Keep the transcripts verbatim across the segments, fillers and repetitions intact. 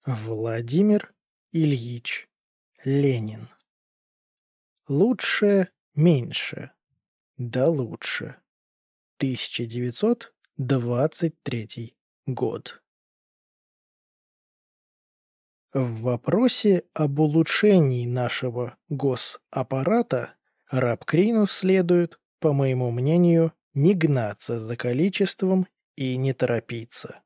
Владимир Ильич Ленин. Лучше, меньше, да лучше. тысяча девятьсот двадцать третий год. В вопросе об улучшении нашего госаппарата Рабкрину следует, по моему мнению, не гнаться за количеством и не торопиться.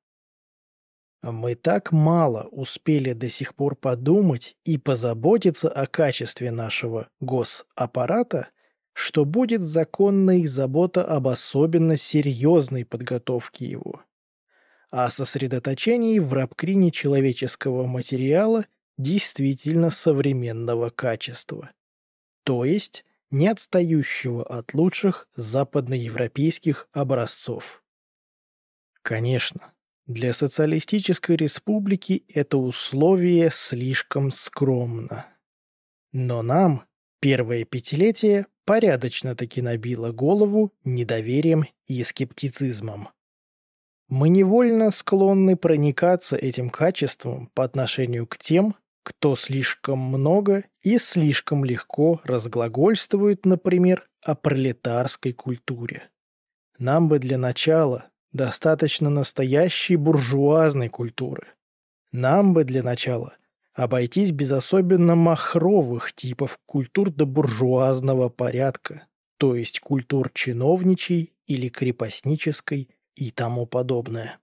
Мы так мало успели до сих пор подумать и позаботиться о качестве нашего госаппарата, что будет законной забота об особенно серьезной подготовке его, о сосредоточении в Рабкрине человеческого материала действительно современного качества, то есть не отстающего от лучших западноевропейских образцов. Конечно, для социалистической республики это условие слишком скромно. Но нам первое пятилетие порядочно-таки набило голову недоверием и скептицизмом. Мы невольно склонны проникаться этим качеством по отношению к тем, кто слишком много и слишком легко разглагольствует, например, о пролетарской культуре. Нам бы для начала достаточно настоящей буржуазной культуры. Нам бы для начала обойтись без особенно махровых типов культур до буржуазного порядка, то есть культур чиновничьей или крепостнической и тому подобное.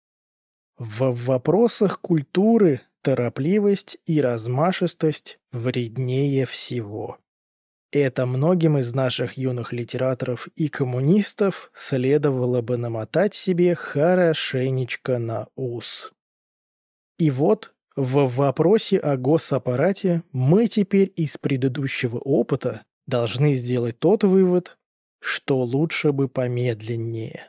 В вопросах культуры торопливость и размашистость вреднее всего. Это многим из наших юных литераторов и коммунистов следовало бы намотать себе хорошенечко на ус. И вот в вопросе о госаппарате мы теперь из предыдущего опыта должны сделать тот вывод, что лучше бы помедленнее.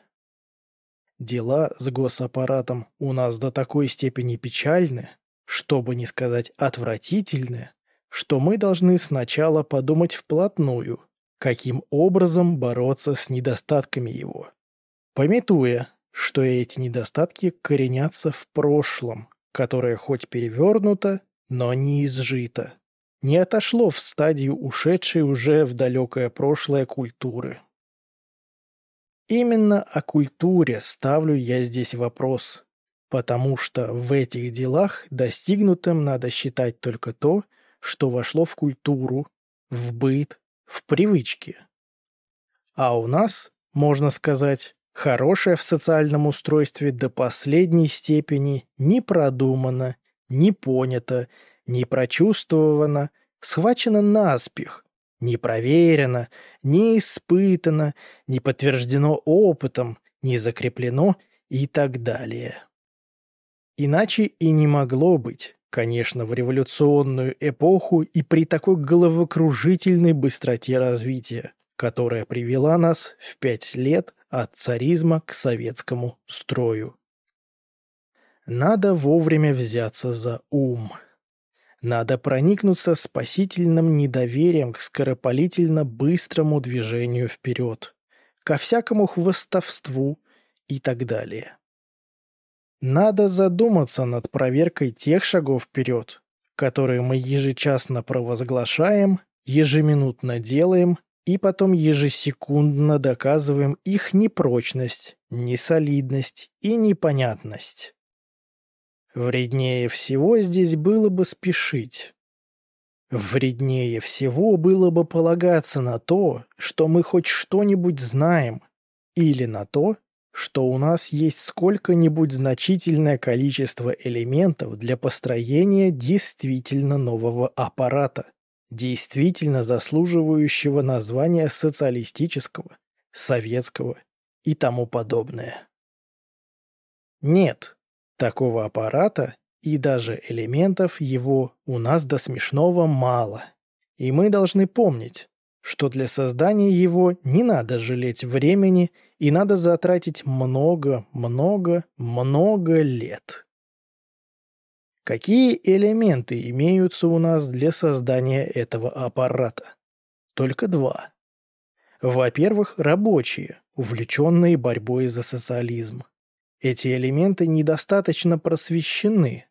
Дела с госаппаратом у нас до такой степени печальны, чтобы не сказать отвратительны, что мы должны сначала подумать вплотную, каким образом бороться с недостатками его, памятуя, что эти недостатки коренятся в прошлом, которое хоть перевернуто, но не изжито, не отошло в стадию ушедшей уже в далекое прошлое культуры. Именно о культуре ставлю я здесь вопрос, потому что в этих делах достигнутым надо считать только то, что вошло в культуру, в быт, в привычки. А у нас, можно сказать, хорошее в социальном устройстве до последней степени не продумано, не понято, не прочувствовано, схвачено наспех, не проверено, не испытано, не подтверждено опытом, не закреплено и так далее. Иначе и не могло быть. Конечно, в революционную эпоху и при такой головокружительной быстроте развития, которая привела нас в пять лет от царизма к советскому строю. Надо вовремя взяться за ум. Надо проникнуться спасительным недоверием к скоропалительно быстрому движению вперед, ко всякому хвастовству и так далее. Надо задуматься над проверкой тех шагов вперед, которые мы ежечасно провозглашаем, ежеминутно делаем и потом ежесекундно доказываем их непрочность, несолидность и непонятность. Вреднее всего здесь было бы спешить. Вреднее всего было бы полагаться на то, что мы хоть что-нибудь знаем, или на то, что у нас есть сколько-нибудь значительное количество элементов для построения действительно нового аппарата, действительно заслуживающего названия социалистического, советского и тому подобное. Нет, такого аппарата и даже элементов его у нас до смешного мало, и мы должны помнить, что для создания его не надо жалеть времени и надо затратить много, много, много лет. Какие элементы имеются у нас для создания этого аппарата? Только два. Во-первых, рабочие, увлеченные борьбой за социализм. Эти элементы недостаточно просвещены,